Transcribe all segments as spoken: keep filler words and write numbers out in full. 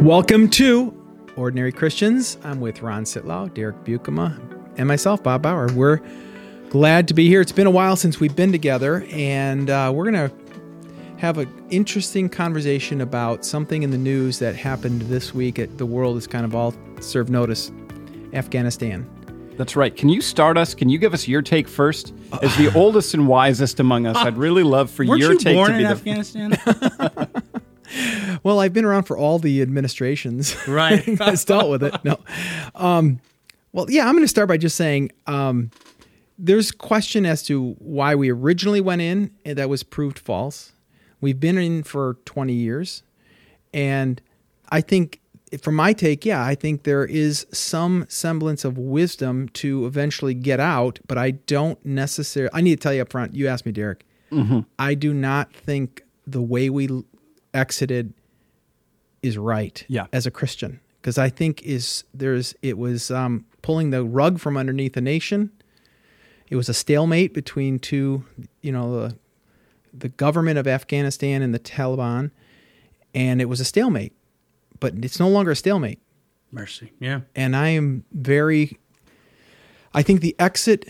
Welcome to Ordinary Christians. I'm with Ron Sitlow, Derek Buikema, and myself, Bob Bauer. We're glad to be here. It's been a while since we've been together, and uh, we're going to have an interesting conversation about something in the news that happened this week. At the world has kind of all served notice. Afghanistan. That's right. Can you start us? Can you give us your take first? As the oldest and wisest among us, I'd really love for Weren't your you take born to be in the Afghanistan? Well, I've been around for all the administrations. Right. That's dealt with it. No. Um, well, yeah, I'm going to start by just saying um, there's question as to why we originally went in, and that was proved false. We've been in for twenty years. And I think, from my take, yeah, I think there is some semblance of wisdom to eventually get out, but I don't necessarily, I need to tell you up front, you asked me, Derek, Mm-hmm. I do not think the way we exited is right Yeah. as a Christian, because I think is there's it was um, pulling the rug from underneath the nation. It was a stalemate between two, you know, the, the government of Afghanistan and the Taliban, and it was a stalemate. But it's no longer a stalemate. Mercy. Yeah. And I am very, I think the exit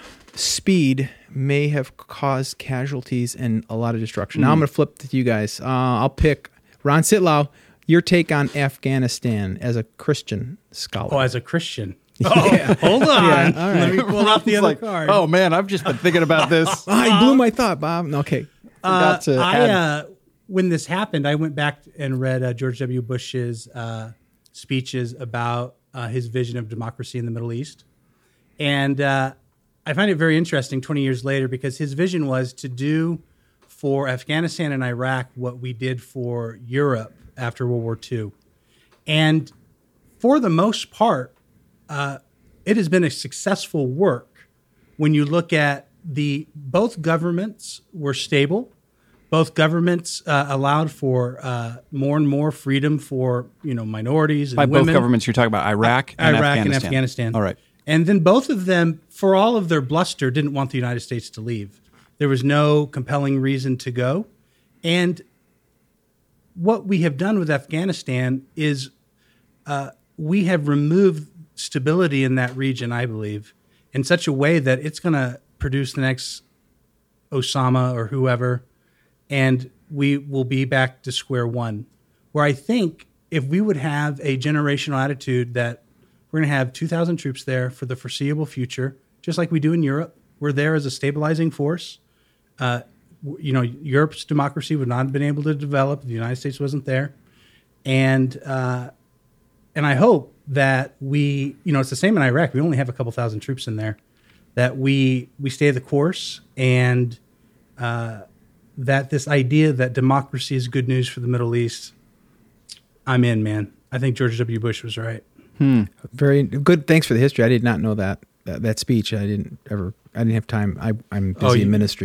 speed may have caused casualties and a lot of destruction. Mm. Now I'm going to flip to you guys. Uh, I'll pick Ron Sitlow, your take on Afghanistan as a Christian scholar. Oh, as a Christian. Yeah. Oh, hold on. Yeah, all right. Let me pull out the It's other like, card. oh man, I've just been thinking about this. I blew my thought, Bob. Okay. Uh, Forgot to I, add- uh, when this happened, I went back and read uh, George W. Bush's uh, speeches about uh, his vision of democracy in the Middle East. And uh, I find it very interesting twenty years later, because his vision was to do for Afghanistan and Iraq what we did for Europe after World War Two. And for the most part, uh, it has been a successful work when you look at the both governments were stable. Both governments uh, allowed for uh, more and more freedom for you know minorities and By women. both governments, you're talking about Iraq and Iraq Afghanistan. and Afghanistan. All right. And then both of them, for all of their bluster, didn't want the United States to leave. There was no compelling reason to go. And what we have done with Afghanistan is uh, we have removed stability in that region, I believe, in such a way that it's going to produce the next Osama or whoever, and we will be back to square one. Where I think if we would have a generational attitude that we're going to have two thousand troops there for the foreseeable future, just like we do in Europe, we're there as a stabilizing force. Uh, you know, Europe's democracy would not have been able to develop if the United States wasn't there. And uh, and I hope that we, you know, it's the same in Iraq. We only have a couple thousand troops in there. That we we stay the course, and uh, that this idea that democracy is good news for the Middle East, I'm in, man. I think George W. Bush was right. Hmm. Very good. Thanks for the history. I did not know that that, that speech. I didn't ever. I didn't have time. I, I'm busy Oh, you- in ministry.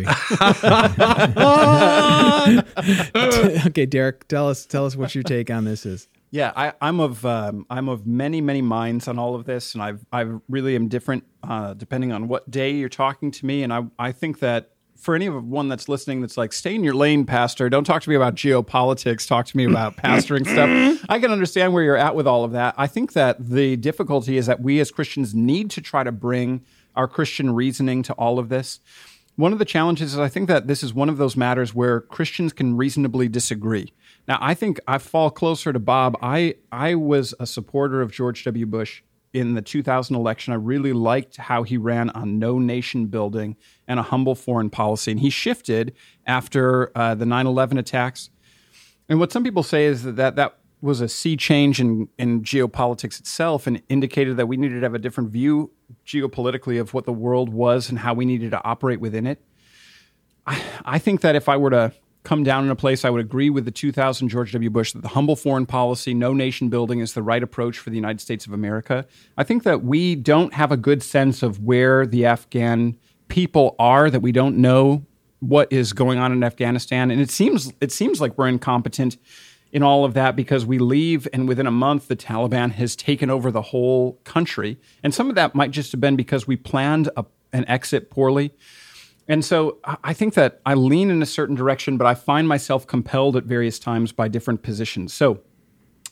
Okay, Derek, tell us tell us what your take on this is. Yeah, I, I'm of um, I'm of many many minds on all of this, and I've I really am different uh, depending on what day you're talking to me, and I I think that for anyone that's listening, that's like, stay in your lane, pastor. Don't talk to me about geopolitics. Talk to me about pastoring stuff. I can understand where you're at with all of that. I think that the difficulty is that we as Christians need to try to bring our Christian reasoning to all of this. One of the challenges is I think that this is one of those matters where Christians can reasonably disagree. Now, I think I fall closer to Bob. I I was a supporter of George W. Bush in the two thousand election. I really liked how he ran on no nation building and a humble foreign policy. And he shifted after uh, the nine eleven attacks. And what some people say is that that, that was a sea change in, in geopolitics itself, and indicated that we needed to have a different view geopolitically of what the world was and how we needed to operate within it. I, I think that if I were to come down in a place, I would agree with the two thousand George W. Bush that the humble foreign policy, no nation building is the right approach for the United States of America. I think that we don't have a good sense of where the Afghan people are, that we don't know what is going on in Afghanistan. And it seems it seems like we're incompetent in all of that because we leave and within a month the Taliban has taken over the whole country. And some of that might just have been because we planned a, an exit poorly. And so I think that I lean in a certain direction, but I find myself compelled at various times by different positions. So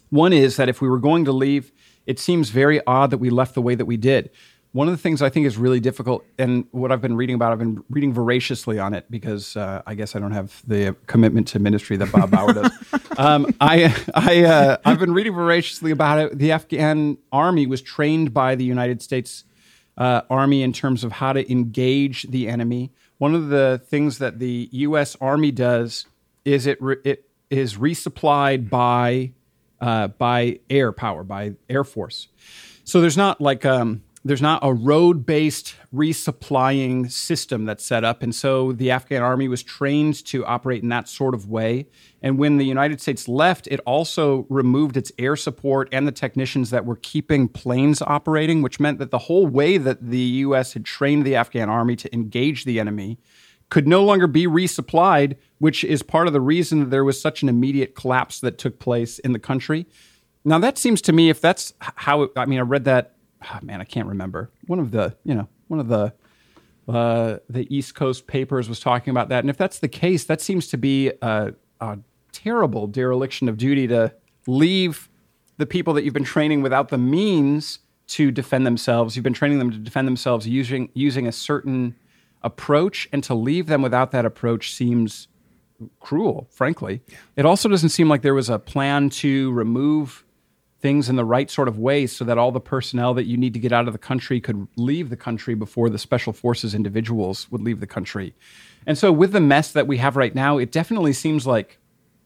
One is that if we were going to leave, it seems very odd that we left the way that we did. One of the things I think is really difficult, and what I've been reading about, I've been reading voraciously on it because uh, I guess I don't have the commitment to ministry that Bob Bauer does. Um, I, I, uh, I've been reading voraciously about it. The Afghan army was trained by the United States uh, Army in terms of how to engage the enemy. One of the things that the U S Army does is it re- it is resupplied by uh, by air power, by Air Force. So there's not like um, there's not a road-based resupplying system that's set up. And so the Afghan army was trained to operate in that sort of way. And when the United States left, it also removed its air support and the technicians that were keeping planes operating, which meant that the whole way that the U S had trained the Afghan army to engage the enemy could no longer be resupplied, which is part of the reason that there was such an immediate collapse that took place in the country. Now, that seems to me, if that's how, it, I mean, I read that, oh, man, I can't remember. One of the, you know, one of the uh, the East Coast papers was talking about that. And if that's the case, that seems to be a, a terrible dereliction of duty to leave the people that you've been training without the means to defend themselves. You've been training them to defend themselves using using a certain approach, and to leave them without that approach seems cruel, frankly. It also doesn't seem like there was a plan to remove things in the right sort of way so that all the personnel that you need to get out of the country could leave the country before the special forces individuals would leave the country. And so with the mess that we have right now, it definitely seems like,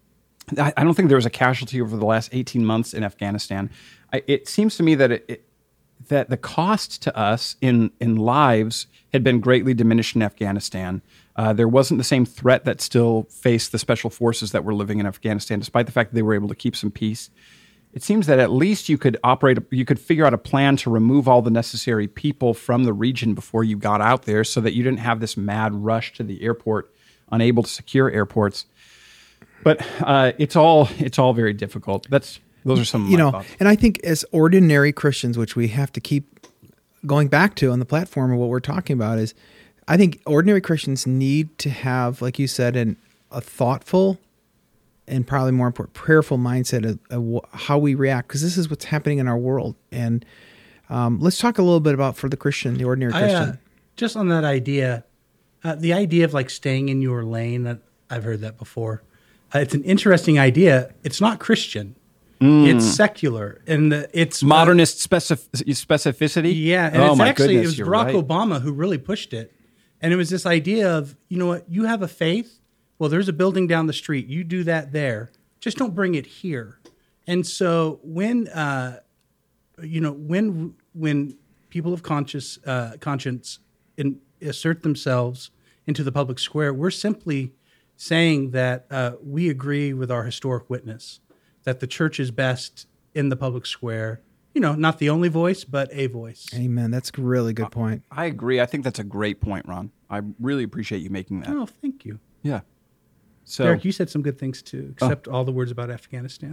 I don't think there was a casualty over the last eighteen months in Afghanistan. I, it seems to me that it, it, that the cost to us in, in lives had been greatly diminished in Afghanistan. Uh, there wasn't the same threat that still faced the special forces that were living in Afghanistan, despite the fact that they were able to keep some peace. It seems that at least you could operate, you could figure out a plan to remove all the necessary people from the region before you got out there so that you didn't have this mad rush to the airport, unable to secure airports. But uh, it's all it's all very difficult. That's those are some of my you know, thoughts. And I think as ordinary Christians, which we have to keep going back to on the platform of what we're talking about, is I think ordinary Christians need to have, like you said, an, a thoughtful and probably more important, prayerful mindset of, of how we react, because this is what's happening in our world. And um, let's talk a little bit about for the Christian, the ordinary Christian. I, uh, just on that idea, uh, the idea of like staying in your lane, that I've heard that before. Uh, it's an interesting idea. It's not Christian. Mm. It's secular, and the, it's modernist uh, specific, specificity. Yeah, and oh, it's my actually goodness, it was Barack right. Obama who really pushed it, and it was this idea of, you know what, you have a faith. Well, there's a building down the street. You do that there. Just don't bring it here. And so when uh, you know when when people of conscious uh, conscience in, assert themselves into the public square, we're simply saying that uh, we agree with our historic witness, that the church is best in the public square. You know, not the only voice, but a voice. Amen. That's a really good point. I agree. I think that's a great point, Ron. I really appreciate you making that. Oh, thank you. Yeah. So, Derek, you said some good things too, except oh. all the words about Afghanistan.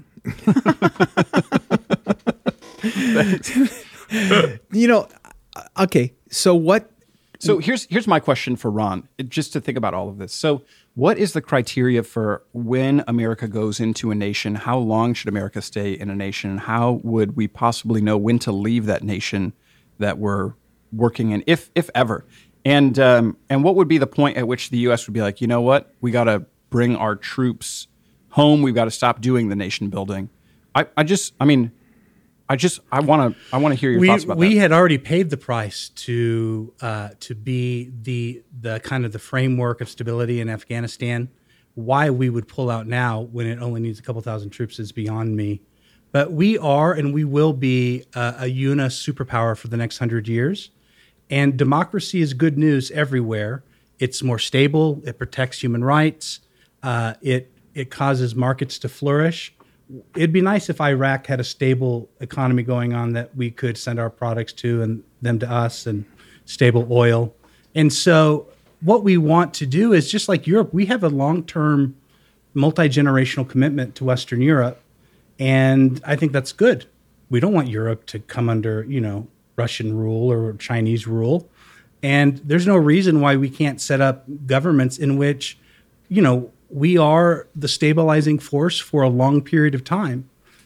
You know, okay. So what? So here's here's my question for Ron, just to think about all of this. So what is the criteria for when America goes into a nation? How long should America stay in a nation? How would we possibly know when to leave that nation that we're working in, if if ever? And um, and what would be the point at which the U S would be like, you know what, we got to bring our troops home. We've got to stop doing the nation building. I, I just, I mean, I just, I want to, I want to hear your we, thoughts about we that. We had already paid the price to uh, to be the the kind of the framework of stability in Afghanistan. Why we would pull out now when it only needs a couple thousand troops is beyond me. But we are and we will be a, a U N A superpower for the next hundred years. And democracy is good news everywhere. It's more stable. It protects human rights. Uh, it it causes markets to flourish. It'd be nice if Iraq had a stable economy going on that we could send our products to and them to us, and stable oil. And so what we want to do is, just like Europe, we have a long-term, multi-generational commitment to Western Europe. And I think that's good. We don't want Europe to come under, you know, Russian rule or Chinese rule. And there's no reason why we can't set up governments in which, you know, we are the stabilizing force for a long period of time.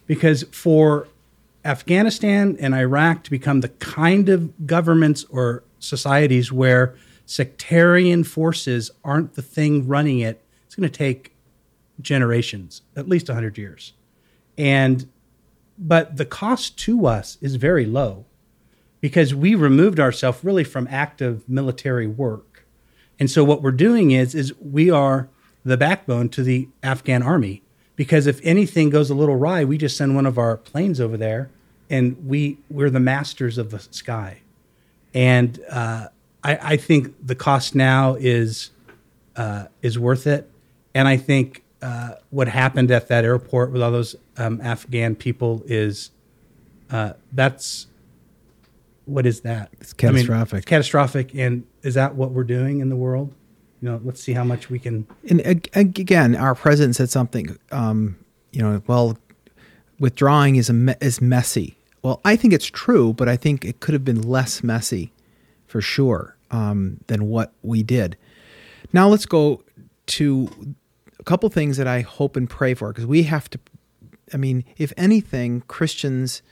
Because for Afghanistan and Iraq to become the kind of governments or societies where sectarian forces aren't the thing running it, it's going to take generations, at least one hundred years. And but the cost to us is very low because we removed ourselves really from active military work. And so what we're doing is is we are the backbone to the Afghan army, because if anything goes a little awry, we just send one of our planes over there and we we're the masters of the sky. And uh, I, I think the cost now is uh, is worth it. And I think uh, what happened at that airport with all those um, Afghan people is uh, that's what is that? It's catastrophic. I mean, it's catastrophic. And is that what we're doing in the world? You know, let's see how much we can. And ag- again, our president said something. Um, you know, well, withdrawing is a me- is messy. Well, I think it's true, but I think it could have been less messy, for sure, um, than what we did. Now let's go to a couple things that I hope and pray for, because we have to. I mean, if anything, Christians,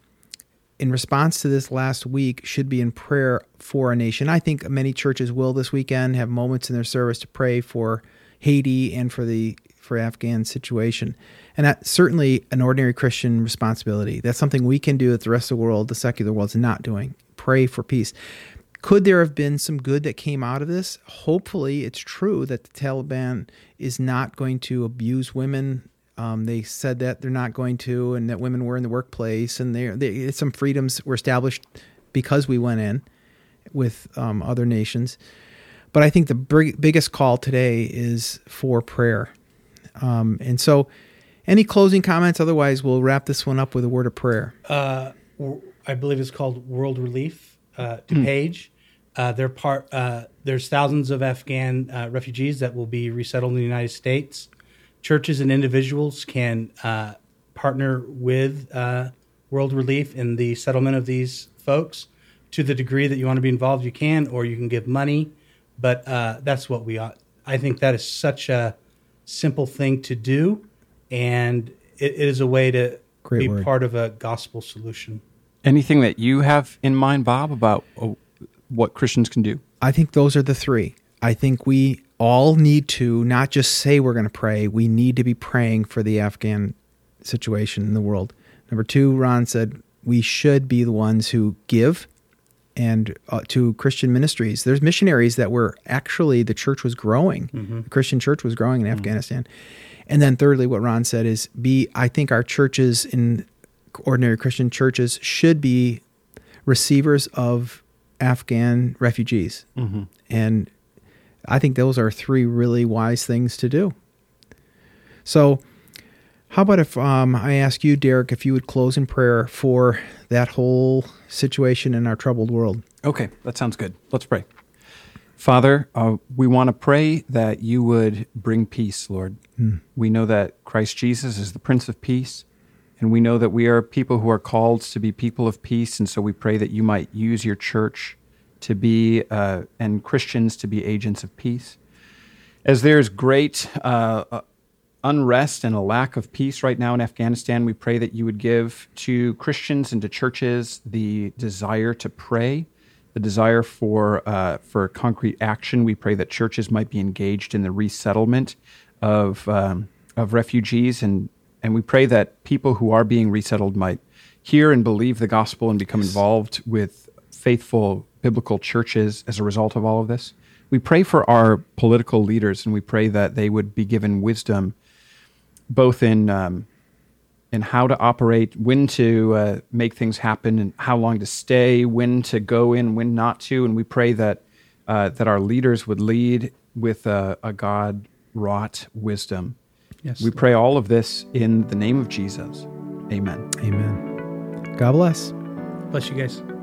in response to this last week, should be in prayer for a nation. I think many churches will this weekend have moments in their service to pray for Haiti and for the for Afghan situation. And that's certainly an ordinary Christian responsibility. That's something we can do that the rest of the world, the secular world, is not doing. Pray for peace. Could there have been some good that came out of this? Hopefully it's true that the Taliban is not going to abuse women. Um, they said that they're not going to, and that women were in the workplace, and they, they some freedoms were established because we went in with um, other nations. But I think the big, biggest call today is for prayer. Um, and so any closing comments? Otherwise, we'll wrap this one up with a word of prayer. Uh, I believe it's called World Relief uh, to Page. Uh, they're part. Uh, there's thousands of Afghan uh, refugees that will be resettled in the United States. Churches and individuals can uh, partner with uh, World Relief in the settlement of these folks. To the degree that you want to be involved, you can, or you can give money. But uh, that's what we ought. I think that is such a simple thing to do, and it, it is a way to Great be word. part of a gospel solution. Anything that you have in mind, Bob, about oh, what Christians can do? I think those are the three. I think we all need to not just say we're going to pray. We need to be praying for the Afghan situation in the world. Number two, Ron said we should be the ones who give and uh, to Christian ministries. There's missionaries that were actually, the church was growing. Mm-hmm. The Christian church was growing in mm-hmm. Afghanistan. And then thirdly, what Ron said is be, I think our churches in ordinary Christian churches should be receivers of Afghan refugees. Mm-hmm. And I think those are three really wise things to do. So how about if um, I ask you, Derek, if you would close in prayer for that whole situation in our troubled world? Okay, that sounds good. Let's pray. Father, uh, we want to pray that you would bring peace, Lord. Mm. We know that Christ Jesus is the Prince of Peace, and we know that we are people who are called to be people of peace, and so we pray that you might use your church to be, uh, and Christians to be agents of peace. As there's great uh, unrest and a lack of peace right now in Afghanistan, we pray that you would give to Christians and to churches the desire to pray, the desire for uh, for concrete action. We pray that churches might be engaged in the resettlement of um, of refugees, and and we pray that people who are being resettled might hear and believe the gospel and become involved with faithful biblical churches as a result of all of this. We pray for our political leaders, and we pray that they would be given wisdom both in um, in how to operate, when to uh, make things happen, and how long to stay, when to go in, when not to. And we pray that uh, that our leaders would lead with a, a God-wrought wisdom. Yes, we Lord. pray all of this in the name of Jesus. Amen. Amen. God bless. Bless you guys.